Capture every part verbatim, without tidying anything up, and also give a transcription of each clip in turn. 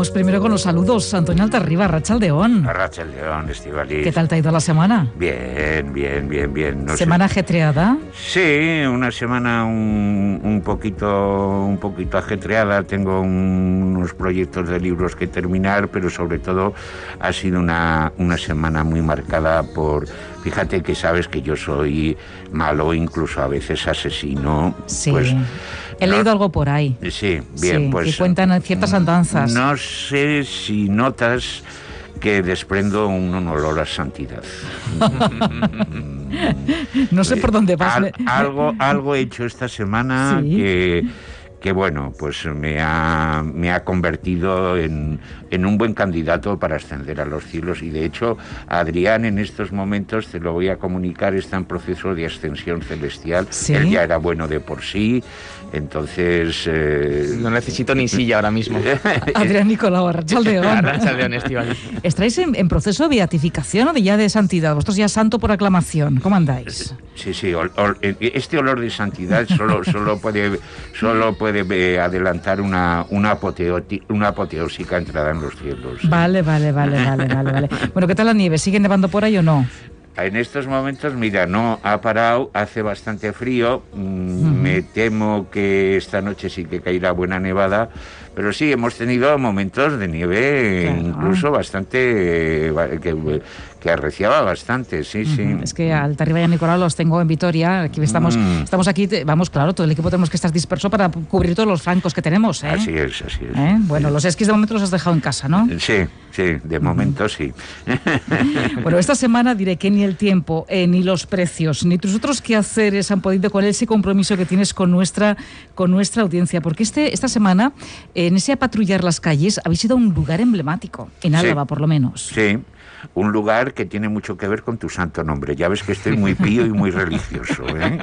Vamos primero con los saludos. Antonio Altarriba, Arratsaldeón. Arratsaldeón, Estíbaliz. ¿Qué tal te ha ido la semana? Bien, bien, bien, bien. No ¿Semana sé. ajetreada? Sí, una semana un, un poquito un poquito ajetreada. Tengo un, unos proyectos de libros que terminar, pero sobre todo ha sido una, una semana muy marcada por... Fíjate que sabes que yo soy malo, incluso a veces asesino. Sí. Pues, He leído no, algo por ahí. Sí, bien, sí, pues... Y cuentan ciertas andanzas. No sé si notas que desprendo un, un olor a santidad. No sé por dónde vas. Al, algo, algo he hecho esta semana ¿Sí? que... que bueno, pues me ha, me ha convertido en, en un buen candidato para ascender a los cielos, y de hecho Adrián en estos momentos, te lo voy a comunicar, está en proceso de ascensión celestial. ¿Sí? Él ya era bueno de por sí, entonces... Eh... No necesito ni silla ahora mismo. Adrián Nicolau, Arratsaldeón. Arratsaldeón, Estíbaliz. ¿Estáis en, en proceso de beatificación o de ya de santidad? Vosotros ya santo por aclamación. ¿Cómo andáis? Sí, sí, ol, ol, este olor de santidad solo, solo puede, solo puede eh, adelantar una, una, apoteoti, una apoteósica entrada en los cielos. Vale, vale, vale, vale, vale, vale. Bueno, ¿qué tal la nieve? ¿Sigue nevando por ahí o no? En estos momentos, mira, no ha parado, hace bastante frío, mm, uh-huh. Me temo que esta noche sí que caerá buena nevada, pero sí, hemos tenido momentos de nieve, claro, incluso bastante, eh, que, que arreciaba bastante, sí, uh-huh. sí. Es que Altarriba y a Nicolau los tengo en Vitoria, aquí estamos, mm. estamos aquí, vamos, claro, todo el equipo tenemos que estar disperso para cubrir todos los flancos que tenemos, ¿eh? Así es, así es. ¿Eh? Bueno, los esquís de momento los has dejado en casa, ¿no? Sí, sí, de momento uh-huh. sí. Bueno, esta semana diré que ni el tiempo, eh, ni los precios, ni tus otros quehaceres han podido con ese compromiso que tienes con nuestra, con nuestra audiencia, porque este, esta semana, eh, en ese patrullar las calles, habéis ido a un lugar emblemático, en Álava, sí. por lo menos. Sí. Un lugar que tiene mucho que ver con tu santo nombre. Ya ves que estoy muy pío y muy religioso, ¿eh?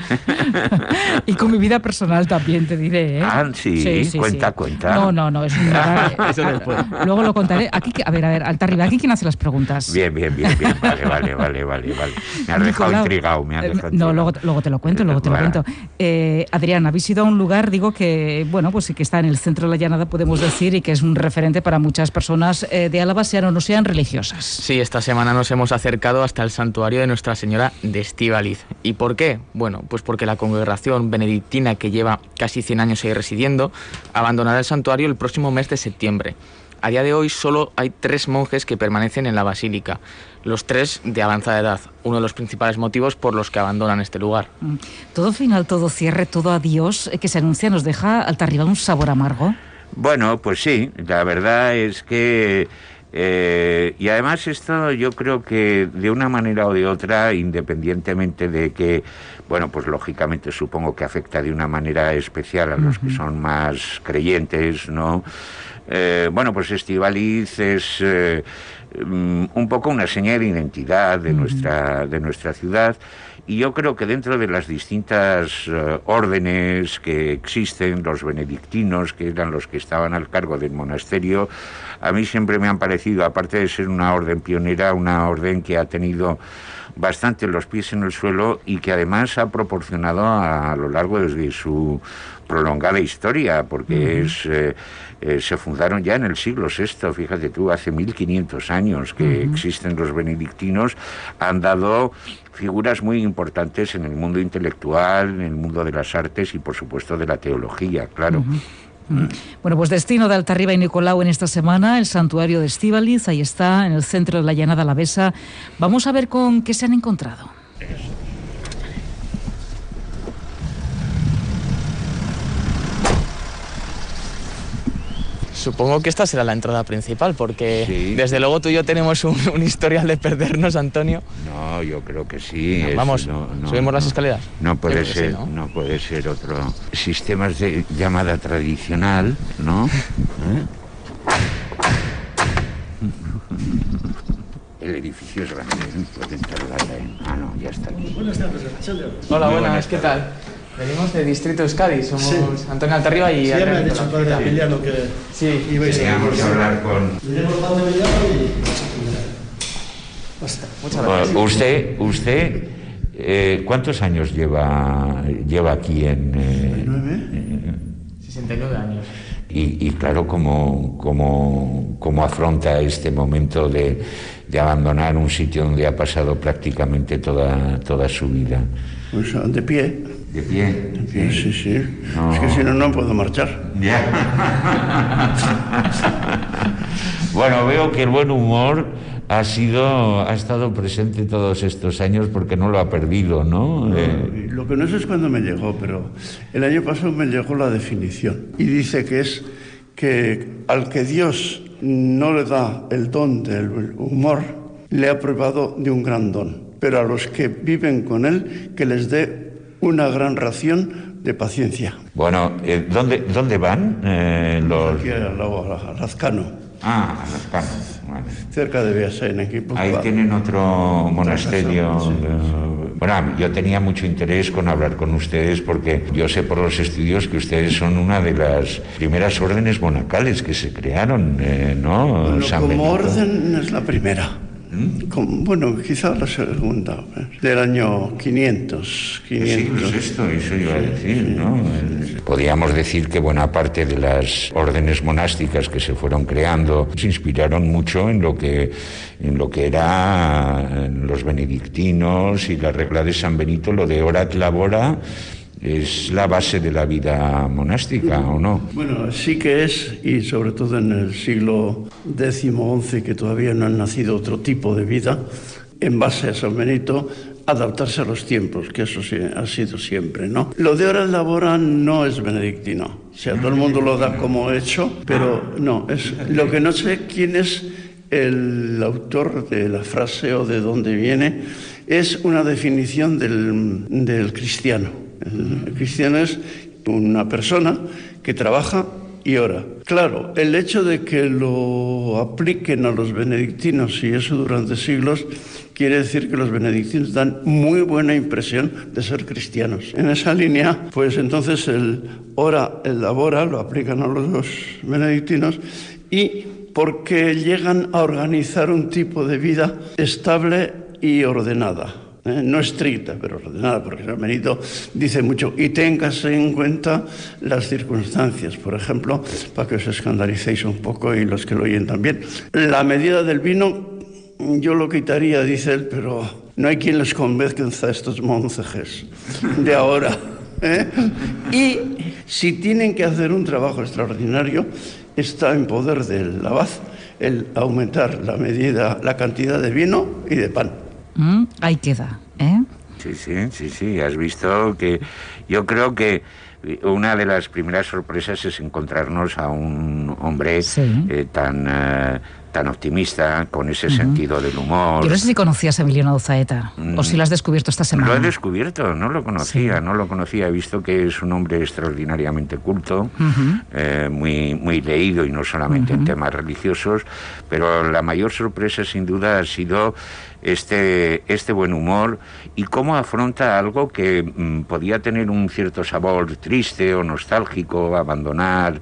Y con mi vida personal también, te diré, ¿eh? Ah, sí, sí, sí cuenta, sí. cuenta. No, no, no, es un lugar... Eso después. Luego lo contaré. Aquí, a ver, a ver, Altarriba, ¿aquí quién hace las preguntas? Bien, bien, bien, bien. Vale, vale, vale, vale, vale. Me has dejado Nicolau, intrigado, me has dejado No, intrigado. luego, luego te lo cuento, luego te lo cuento. Eh, Adrián, habéis ido a un lugar, digo, que, bueno, pues que está en el centro de la llanada, podemos decir, y que es un referente para muchas personas eh, de Álava, sean o no sean religiosas. Sí, esta semana nos hemos acercado hasta el santuario de Nuestra Señora de Estíbaliz. ¿Y por qué? Bueno, pues porque la congregación benedictina, que lleva casi cien años ahí residiendo, abandonará el santuario el próximo mes de septiembre. A día de hoy solo hay tres monjes que permanecen en la basílica, los tres de avanzada edad, uno de los principales motivos por los que abandonan este lugar. Todo final, todo cierre, todo adiós que se anuncia nos deja Altarriba un sabor amargo. Bueno, pues sí, la verdad es que... Eh, y además esto yo creo que de una manera o de otra, independientemente de que, bueno, pues lógicamente supongo que afecta de una manera especial a los uh-huh. que son más creyentes, ¿no? Eh, bueno, pues Estíbaliz es eh, un poco una señal de identidad de, uh-huh. nuestra, de nuestra ciudad. Y yo creo que dentro de las distintas uh, órdenes que existen, los benedictinos, que eran los que estaban al cargo del monasterio, a mí siempre me han parecido, aparte de ser una orden pionera, una orden que ha tenido bastante los pies en el suelo y que además ha proporcionado a, a lo largo de su prolongada historia, porque uh-huh. es... Eh, Eh, se fundaron ya en el siglo sexto, fíjate tú, hace mil quinientos años que uh-huh. existen los benedictinos, han dado figuras muy importantes en el mundo intelectual, en el mundo de las artes y, por supuesto, de la teología, claro. Uh-huh. Uh-huh. Bueno, pues destino de Altarriba y Nicolau en esta semana, el santuario de Estíbaliz, ahí está, en el centro de la llanada alavesa. Vamos a ver con qué se han encontrado. Supongo que esta será la entrada principal, porque sí. desde luego tú y yo tenemos un, un historial de perdernos, Antonio. No, yo creo que sí. No, es, vamos, no, no, subimos no, las escaleras. No puede Creo ser, sí, ¿no? no puede ser otro. Sistemas de llamada tradicional, ¿no? ¿Eh? El edificio es grande, puede entrar la... Ah, no, ya está aquí. Buenas tardes, Arratsaldeón. Hola, buenas, buenas ¿qué tal? Venimos de Distrito Euskadi, somos sí. Antonio Altarriba y... Sí, ya me ha dicho padre Emiliano que sí. ibais a hablar con... Iremos padre Emiliano y... Basta. Muchas gracias. Uh, usted, usted eh, ¿cuántos años lleva, lleva aquí en...? Eh, ¿nueve? sesenta y nueve años. ¿Y, y, y claro, cómo, cómo, cómo afronta este momento de, de abandonar un sitio donde ha pasado prácticamente toda, toda su vida. Pues de pie. ¿De pie? De pie, sí, sí. No. Es que si no, no puedo marchar. Ya. Bueno, veo que el buen humor ha sido, ha estado presente todos estos años porque no lo ha perdido, ¿no? No, Eh... Lo que no sé es cuándo me llegó, pero el año pasado me llegó la definición y dice que es que al que Dios no le da el don del humor, le ha privado de un gran don, pero a los que viven con él, que les dé una gran ración de paciencia. Bueno, eh, ¿dónde, ¿dónde van eh, los...? Aquí al lado, a Lazcano. Ah, a Lazcano. Vale. Cerca de Beasain, en Guipúzcoa. Ahí tienen otro monasterio. Sí, sí. Bueno, yo tenía mucho interés con hablar con ustedes porque yo sé por los estudios que ustedes son una de las primeras órdenes monacales que se crearon, eh, ¿no? Bueno, San como Benito. orden es la primera. ¿Mm? Como, bueno, quizá la segunda, ¿eh? Del año quinientos. quinientos. Sí, es esto, eso iba a decir, ¿no? Podríamos decir que buena parte de las órdenes monásticas que se fueron creando se inspiraron mucho en lo que, en lo que era los benedictinos y la regla de San Benito, lo de ora et labora. ¿Es la base de la vida monástica o no? Bueno, sí que es, y sobre todo en el siglo décimo, once, que todavía no ha nacido otro tipo de vida, en base a San Benito, adaptarse a los tiempos, que eso sí ha sido siempre, ¿no? Lo de ora et labora no es benedictino, o sea, todo el mundo lo da como hecho, pero no, es lo que no sé quién es el autor de la frase o de dónde viene, es una definición del, del cristiano. El cristiano es una persona que trabaja y ora. Claro, el hecho de que lo apliquen a los benedictinos y eso durante siglos quiere decir que los benedictinos dan muy buena impresión de ser cristianos. En esa línea, pues entonces el ora, el labora lo aplican a los benedictinos y porque llegan a organizar un tipo de vida estable y ordenada. Eh, no estricta, pero ordenada, porque San Benito dice mucho, y téngase en cuenta las circunstancias, por ejemplo, para que os escandalicéis un poco y los que lo oyen también. La medida del vino, yo lo quitaría, dice él, pero no hay quien les convenzca a estos monjes de ahora. ¿eh? Y si tienen que hacer un trabajo extraordinario, está en poder del abad el aumentar la medida, la cantidad de vino y de pan. Mm, ahí queda, ¿eh? Sí, sí, sí, sí. Has visto que yo creo que una de las primeras sorpresas es encontrarnos a un hombre sí. eh, tan eh, tan optimista, con ese uh-huh. sentido del humor. Yo no sé si conocías a Emiliano Auzaeta, mm. o si lo has descubierto esta semana. Lo he descubierto, no lo conocía, sí. no lo conocía. He visto que es un hombre extraordinariamente culto, uh-huh. eh, muy, muy leído y no solamente uh-huh. en temas religiosos, pero la mayor sorpresa sin duda ha sido este, este buen humor y cómo afronta algo que mm, podía tener un cierto sabor triste o nostálgico, abandonar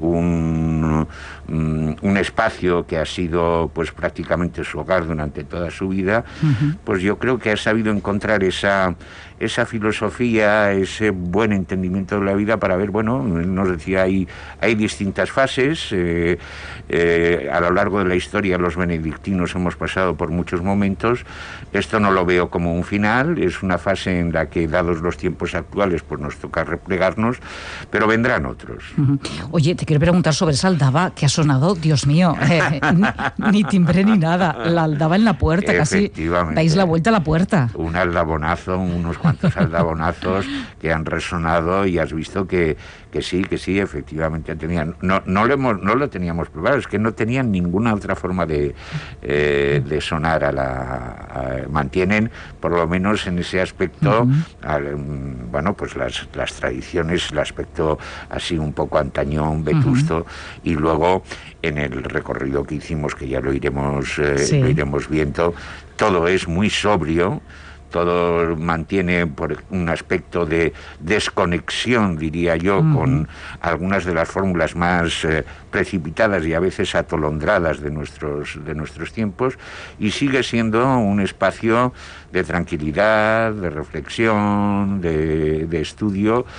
un, mm, un espacio que ha sido pues prácticamente su hogar durante toda su vida, uh-huh. pues yo creo que ha sabido encontrar esa, esa filosofía, ese buen entendimiento de la vida para ver, bueno, nos decía, hay, hay distintas fases, eh, eh, a lo largo de la historia los benedictinos hemos pasado por muchos momentos, esto no lo veo como un final, es una fase en la que, dados los tiempos actuales, pues nos toca replegarnos, pero vendrán otros. Uh-huh. Oye, te quiero preguntar sobre esa aldaba que ha sonado, Dios mío, eh, ni, ni timbre ni nada, la aldaba en la puerta, casi dais la vuelta a la puerta. Un aldabonazo, unos cuantos aldabonazos que han resonado y has visto que, que sí, que sí, efectivamente tenían, no, no, lo, hemos, no lo teníamos probado, es que no tenían ninguna otra forma de, eh, de sonar a la... A, mantienen, por lo menos en ese aspecto, uh-huh. al, bueno, pues las, las tradiciones, el aspecto así un poco antañón, vetusto, uh-huh. y luego en el recorrido que hicimos, que ya lo iremos, eh, sí. lo iremos viendo, todo es muy sobrio, todo mantiene por un aspecto de desconexión, diría yo, uh-huh. con algunas de las fórmulas más eh, precipitadas y a veces atolondradas de nuestros, de nuestros tiempos, y sigue siendo un espacio de tranquilidad, de reflexión, de, de estudio,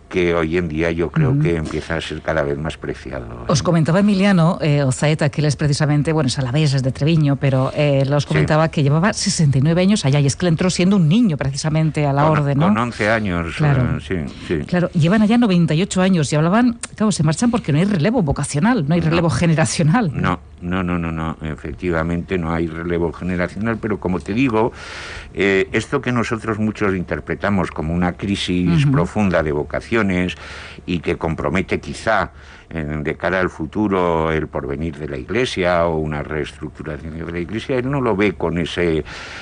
que hoy en día yo creo uh-huh. que empieza a ser cada vez más preciado. Os comentaba Emiliano eh, Ozaeta, que él es precisamente, bueno, es alavés, es de Treviño, pero eh, os comentaba sí. que llevaba sesenta y nueve años allá, y es que le entró siendo un niño precisamente a la con, orden, ¿no? Con once años, claro. Eh, sí, sí. Claro, llevan allá noventa y ocho años y hablaban, claro, se marchan porque no hay relevo vocacional, no hay relevo no, generacional. No, no, no, no, no, efectivamente no hay relevo generacional, pero como te digo, eh, esto que nosotros muchos interpretamos como una crisis uh-huh. profunda de vocaciones y que compromete quizá en, de cara al futuro el porvenir de la Iglesia o una reestructuración de la Iglesia, él no lo ve con ese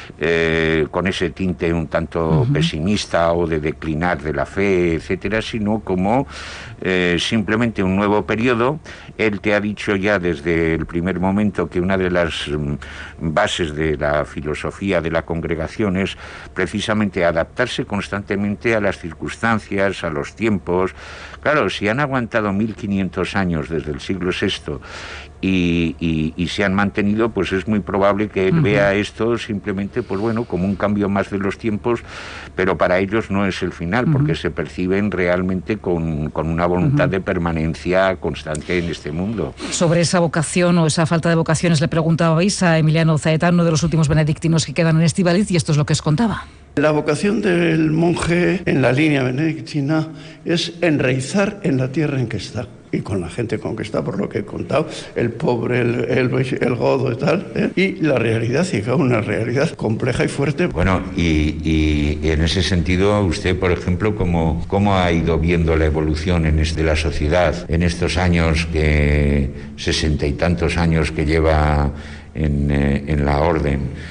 eh, con ese tinte un tanto uh-huh. pesimista o de declinar de la fe, etcétera, sino como eh, simplemente un nuevo periodo. Él te ha dicho ya desde el primer momento que una de las um, bases de la filosofía de la congregación es precisamente adaptarse constantemente a las circunstancias, a los tiempos. Claro, si han aguantado mil quinientos años desde el siglo sexto y, y, y se han mantenido, pues es muy probable que él uh-huh. vea esto simplemente, pues bueno, como un cambio más de los tiempos, pero para ellos no es el final, uh-huh. porque se perciben realmente con, con una voluntad uh-huh. de permanencia constante en este mundo. Sobre esa vocación o esa falta de vocaciones le preguntabais a Emiliano Ozaeta, uno de los últimos benedictinos que quedan en Estíbaliz, y esto es lo que os contaba. La vocación del monje en la línea benedictina es enraizar en la tierra en que está y con la gente con que está, por lo que he contado, el pobre, el, el, el godo y tal, ¿eh? Y la realidad, y una realidad compleja y fuerte. Bueno, y, y en ese sentido, usted, por ejemplo, ¿cómo, cómo ha ido viendo la evolución en este, de la sociedad en estos años, que sesenta y tantos años que lleva en, eh, en la orden?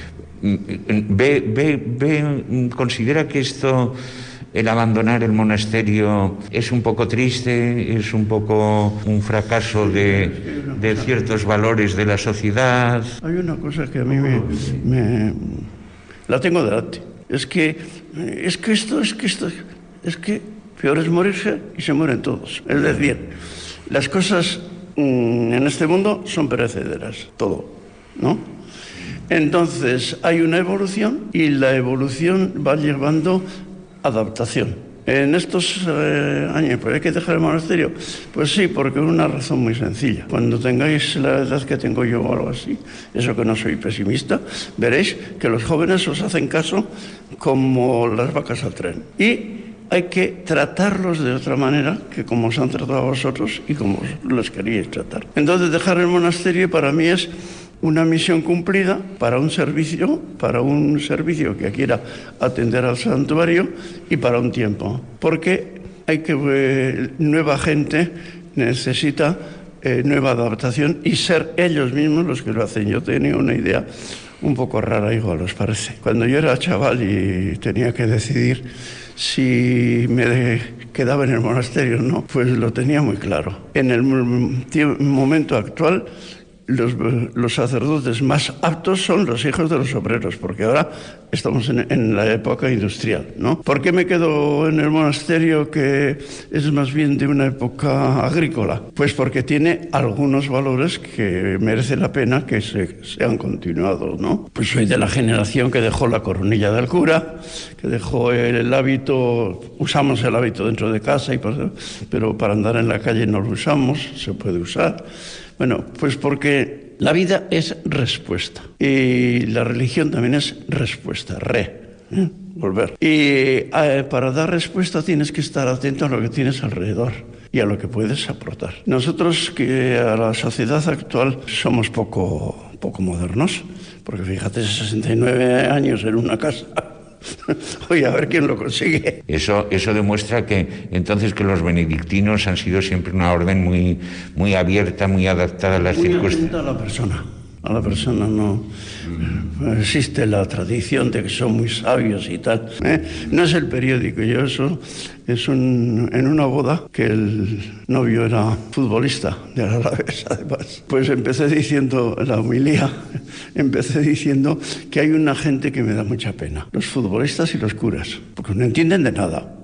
Ve, ve, ve, considera que esto, el abandonar el monasterio, es un poco triste, es un poco un fracaso de, de ciertos valores de la sociedad. Hay una cosa que a mí me, me la tengo delante. Es que, es que esto, es que esto, es que peor es morirse y se mueren todos. Es decir, las cosas mmm, en este mundo son perecederas, todo, ¿no? Entonces hay una evolución y la evolución va llevando adaptación. En estos eh, años, ¿pues hay que dejar el monasterio? Pues sí, porque una razón muy sencilla. Cuando tengáis la edad que tengo yo o algo así, eso que no soy pesimista, veréis que los jóvenes os hacen caso como las vacas al tren. Y hay que tratarlos de otra manera que como os han tratado a vosotros y como los queríais tratar. Entonces dejar el monasterio para mí es una misión cumplida para un servicio, para un servicio que quiera atender al santuario y para un tiempo. Porque hay que eh, nueva gente necesita eh, nueva adaptación y ser ellos mismos los que lo hacen. Yo tenía una idea un poco rara, igual os parece. Cuando yo era chaval y tenía que decidir si me de, quedaba en el monasterio o no, pues lo tenía muy claro. En el momento actual, Los, los sacerdotes más aptos son los hijos de los obreros, porque ahora estamos en, en la época industrial, ¿no? ¿Por qué me quedo en el monasterio, que es más bien de una época agrícola? Pues porque tiene algunos valores que merece la pena que se, sean continuados, ¿no? Pues soy de la generación que dejó la coronilla del cura, que dejó el, el hábito, usamos el hábito dentro de casa, y, pero para andar en la calle no lo usamos, se puede usar. Bueno, pues porque la vida es respuesta y la religión también es respuesta, re, ¿eh? volver. Y eh, para dar respuesta tienes que estar atento a lo que tienes alrededor y a lo que puedes aportar. Nosotros, que a la sociedad actual somos poco, poco modernos, porque fíjate, sesenta y nueve años en una casa. Oye, a ver quién lo consigue. Eso, eso demuestra que entonces que los benedictinos han sido siempre una orden muy, muy abierta, muy adaptada a las circunstancias. Muy atenta a la persona. A la persona no mm. existe la tradición de que son muy sabios y tal. ¿eh? No es el periódico, yo eso es un, en una boda que el novio era futbolista de Alavés, además. Pues empecé diciendo, la homilía, empecé diciendo que hay una gente que me da mucha pena, los futbolistas y los curas, porque no entienden de nada.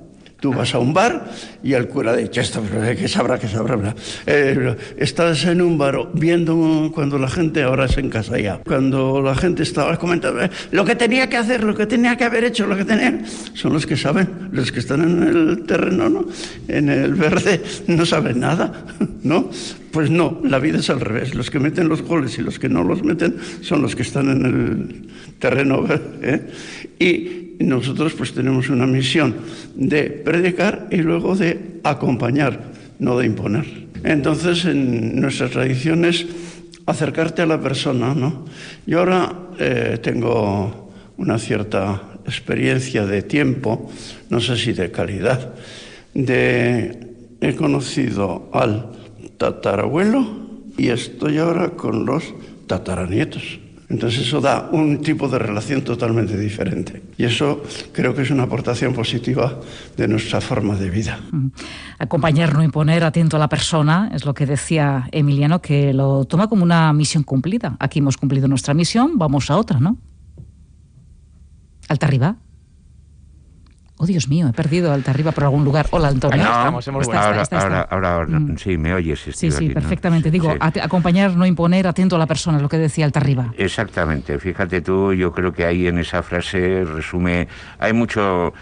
Tú vas a un bar y el cura dice, esto que sabrá, que sabrá. Eh, estás en un bar viendo cuando la gente, ahora es en casa ya, cuando la gente estaba comentando lo que tenía que hacer, lo que tenía que haber hecho, lo que tenía... Son los que saben, los que están en el terreno, ¿no? En el verde no saben nada, ¿no? Pues no, la vida es al revés. Los que meten los goles y los que no los meten son los que están en el terreno, ¿eh? Y nosotros pues tenemos una misión de predicar y luego de acompañar, no de imponer. Entonces, en nuestras tradiciones, acercarte a la persona, ¿no? Yo ahora eh, tengo una cierta experiencia de tiempo, no sé si de calidad, de he conocido al tatarabuelo y estoy ahora con los tataranietos. Entonces eso da un tipo de relación totalmente diferente. Y eso creo que es una aportación positiva de nuestra forma de vida. Acompañar, no imponer, atento a la persona, es lo que decía Emiliano, que lo toma como una misión cumplida. Aquí hemos cumplido nuestra misión, vamos a otra, ¿no? Alta arriba. Oh, Dios mío, he perdido alta arriba por algún lugar. Hola, Antonio. No, estamos, hemos está, está, está, está, ahora, está. ahora, ahora, Mm. sí, me oyes, Sí, sí, ¿no? perfectamente. Digo, Sí. at- acompañar, no imponer, atento a la persona, es lo que decía alta arriba. Exactamente, fíjate tú, yo creo que ahí en esa frase resume, hay mucho...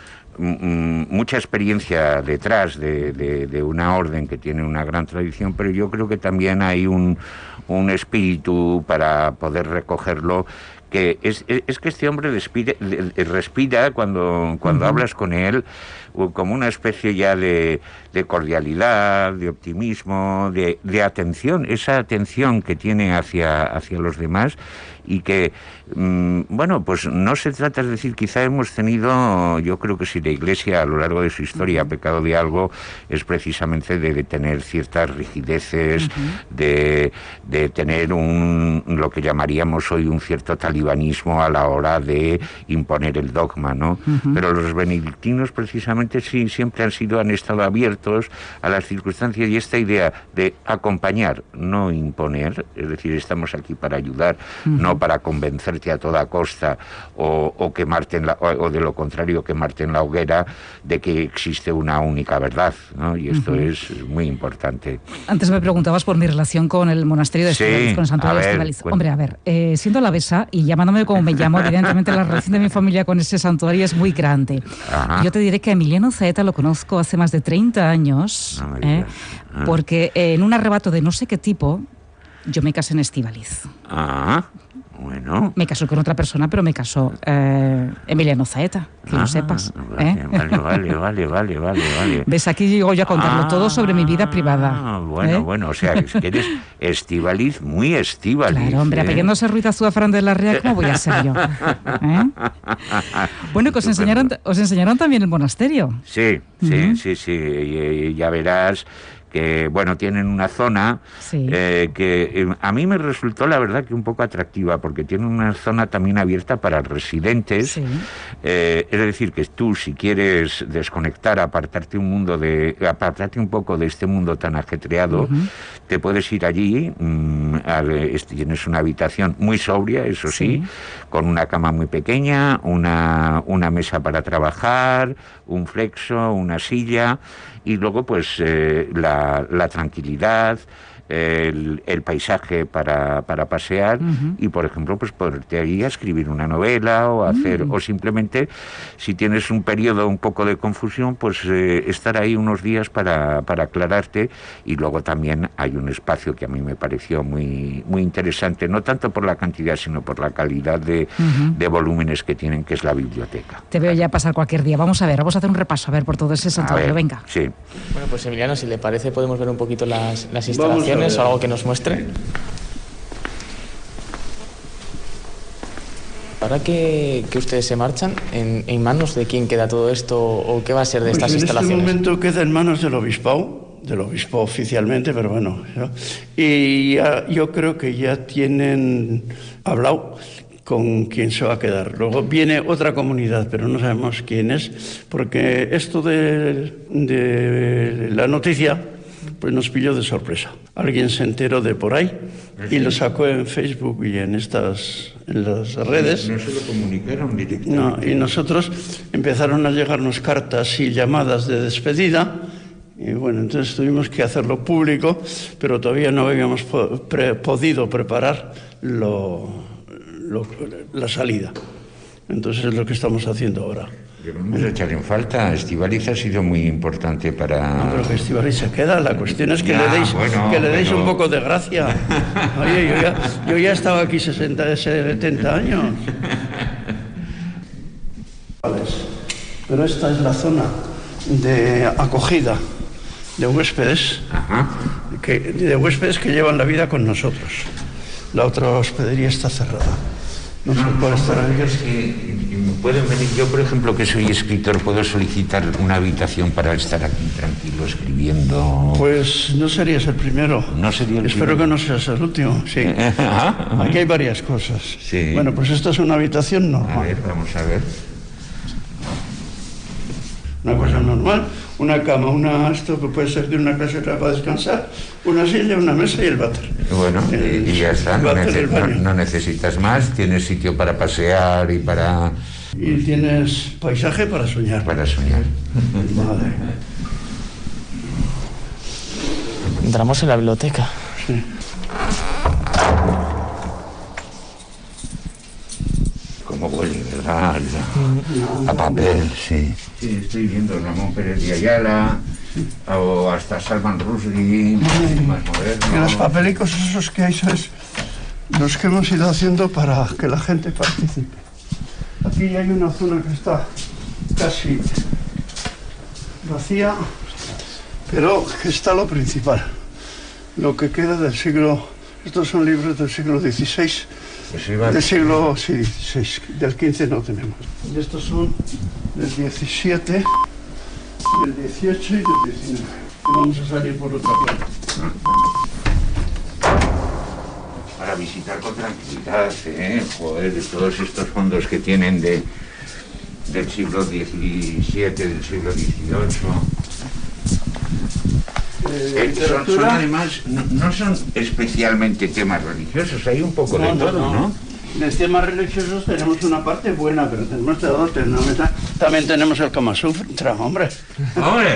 mucha experiencia detrás de, de, de una orden que tiene una gran tradición, pero yo creo que también hay un, un espíritu para poder recogerlo, que es, es que este hombre respira, respira cuando, cuando uh-huh. hablas con él, como una especie ya de, de cordialidad, de optimismo, de, de atención, esa atención que tiene hacia, hacia los demás, y que, mmm, bueno, pues no se trata de decir, quizá hemos tenido, yo creo que si la Iglesia a lo largo de su historia uh-huh. ha pecado de algo, es precisamente de, de tener ciertas rigideces, uh-huh. de, de tener un, lo que llamaríamos hoy un cierto talibanismo a la hora de imponer el dogma, ¿no? Uh-huh. Pero los benedictinos precisamente sí, siempre han sido, han estado abiertos a las circunstancias, y esta idea de acompañar, no imponer, es decir, estamos aquí para ayudar, uh-huh. no para convencerte a toda costa o, o quemarte en la, o, o de lo contrario quemarte en la hoguera de que existe una única verdad, ¿no? Y esto uh-huh. es muy importante. Antes me preguntabas por mi relación con el monasterio de Estíbaliz, sí, con el santuario de Estíbaliz. Hombre, a ver, eh, siendo alavesa y llamándome como me llamo, evidentemente la relación de mi familia con ese santuario es muy grande. Ajá. Yo te diré que a Emiliano Zaeta lo conozco hace más de treinta años, no eh, ah. porque eh, en un arrebato de no sé qué tipo, yo me casé en Estíbaliz. Ah. Bueno. Me casó con otra persona, pero me casó eh, Emiliano Zaeta, que ah, lo sepas. Vale, ¿eh? vale, vale, vale, vale, vale, vale. ¿Ves? Aquí llego yo a contarlo ah, todo sobre mi vida privada. Bueno, ¿eh? bueno, o sea, es que eres Estíbaliz, muy Estíbaliz. Claro, hombre, ¿eh? apellándose Ruiz Azúa de la Ría, ¿cómo voy a ser yo? ¿Eh? Bueno, que os enseñaron, os enseñaron también el monasterio. Sí, sí, uh-huh. sí, sí, y, y ya verás que, bueno, tienen una zona sí. eh, que eh, a mí me resultó, la verdad, que un poco atractiva, porque tienen una zona también abierta para residentes, sí. eh, es decir, que tú, si quieres desconectar, apartarte un mundo de, apartarte un poco de este mundo tan ajetreado, uh-huh. te puedes ir allí, mmm, a, tienes una habitación muy sobria, eso sí, sí, con una cama muy pequeña, una, una mesa para trabajar, un flexo, una silla, y luego pues eh, la, la tranquilidad, el, el paisaje para, para pasear uh-huh. y, por ejemplo, pues poderte ahí a escribir una novela o hacer, uh-huh. o simplemente, si tienes un periodo un poco de confusión, pues eh, estar ahí unos días para, para aclararte. Y luego también hay un espacio que a mí me pareció muy, muy interesante, no tanto por la cantidad, sino por la calidad de, uh-huh. de volúmenes que tienen, que es la biblioteca. Te veo ya pasar cualquier día. Vamos a ver, vamos a hacer un repaso, a ver, por todo ese santuario, venga. Sí. Bueno, pues Emiliano, si le parece, podemos ver un poquito las, las instalaciones o algo que nos muestre. Ahora que, que ustedes se marchan, ¿en, ¿en manos de quién queda todo esto o qué va a ser de pues estas en instalaciones? En este momento queda en manos del obispado, del obispo oficialmente, pero bueno, ¿no? Y ya, yo creo que ya tienen hablado con quién se va a quedar. Luego viene otra comunidad, pero no sabemos quién es, porque esto de, de la noticia pues nos pilló de sorpresa. Alguien se enteró de por ahí y lo sacó en Facebook y en estas en las redes. No se lo comunicaron directamente. No, y nosotros empezaron a llegarnos cartas y llamadas de despedida. Y bueno, entonces tuvimos que hacerlo público, pero todavía no habíamos po pre podido preparar lo, lo, la salida. Entonces es lo que estamos haciendo ahora. Le vamos a echar en falta. Estíbaliz ha sido muy importante para... No, pero que Estíbaliz se queda. La cuestión es que ya, le deis, bueno, que le deis pero... un poco de gracia. Oye, yo ya, yo ya estaba aquí sesenta, setenta años. Pero esta es la zona de acogida de huéspedes, Ajá. que, de huéspedes que llevan la vida con nosotros. La otra hospedería está cerrada. No, no se puede estar ahí. Es que pueden venir. Yo, por ejemplo, que soy escritor, puedo solicitar una habitación para estar aquí tranquilo escribiendo. Pues no serías el primero. No sería el Espero primero. que no seas el último. Sí. Aquí hay varias cosas. Sí. Bueno, pues esta es una habitación normal. A ver, vamos a ver. Una cosa normal, una cama, una esto que puede ser de una clase para descansar, una silla, una mesa y el váter. Bueno, El- y ya está, el no, váter nece- del baño. no- no necesitas más, tienes sitio para pasear y para, Y tienes paisaje para soñar. para soñar. Vale. Entramos en la biblioteca. Sí. Como huele, ¿verdad? A papel, sí. Sí, estoy viendo Ramón Pérez de Ayala, o hasta Salman Rushdie, más Y los moderno. papelicos esos que hay son los que hemos ido haciendo para que la gente participe. Aquí hay una zona que está casi vacía, pero que está lo principal, lo que queda del siglo... Estos son libros del siglo dieciséis, Pues iba- del siglo sí, dieciséis, del quince no tenemos. Y estos son del diecisiete, del dieciocho y del diecinueve. Vamos a salir por otra parte. Para visitar con tranquilidad, ¿eh? Joder, todos estos fondos que tienen de, del siglo diecisiete, del siglo dieciocho. Eh, Eh, son, son literatura. además, no, no son especialmente temas religiosos, hay un poco de todo, ¿no? De temas religiosos tenemos una parte buena, pero tenemos de todo. Tenemos, también tenemos el Kama Sutra, hombre. ¡Hombre!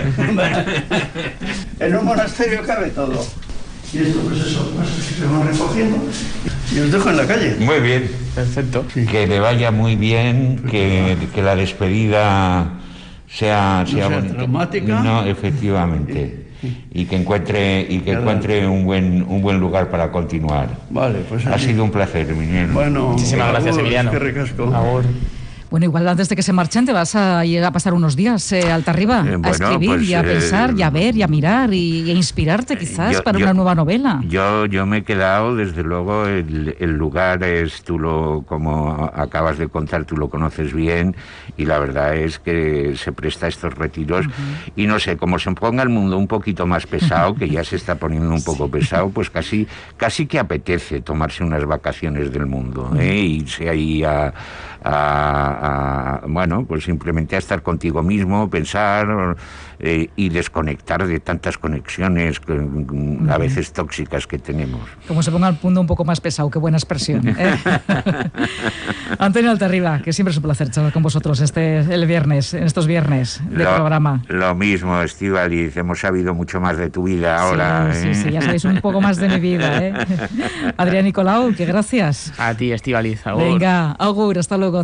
En un monasterio cabe todo. Y esto, pues eso, cosas que se van recogiendo. Y os dejo en la calle. Muy bien. Perfecto. Que le vaya muy bien, que, que la despedida sea, sea, sea bonita. traumática. No, efectivamente. Y que encuentre, y que Claro. encuentre un buen, un buen lugar para continuar. Vale, pues Ha así. sido un placer, Miguel. Bueno, Muchísimas gracias, agur, Emiliano. Qué ricasco. Agur. Bueno, igual antes de que se marchen te vas a ir a pasar unos días eh, alta arriba, Eh, a bueno, escribir pues, y a eh, pensar y a ver y a mirar y, y a inspirarte quizás Yo- para yo- una nueva novela. Yo, yo me he quedado, desde luego, el, el lugar es, tú lo, como acabas de contar, tú lo conoces bien, y la verdad es que se presta a estos retiros, y no sé, como se ponga el mundo un poquito más pesado, que ya se está poniendo un poco pesado, pues casi, casi que apetece tomarse unas vacaciones del mundo, ¿eh? Irse ahí a, a, a, bueno, pues simplemente a estar contigo mismo, pensar eh, y desconectar de tantas conexiones que, mm, a veces tóxicas que tenemos. Como se ponga el mundo un poco más pesado, qué buena expresión. ¿eh? Antonio Altarriba, que siempre es un placer charlar con vosotros este el viernes, en estos viernes de Lo- programa. Lo mismo, Estíbaliz, hemos sabido mucho más de tu vida ahora. Sí, ¿eh? sí, sí, ya sabéis un poco más de mi vida. ¿eh? Adrián Nicolau, que gracias. A ti, Estíbaliz. Agur. Venga, augur, hasta luego.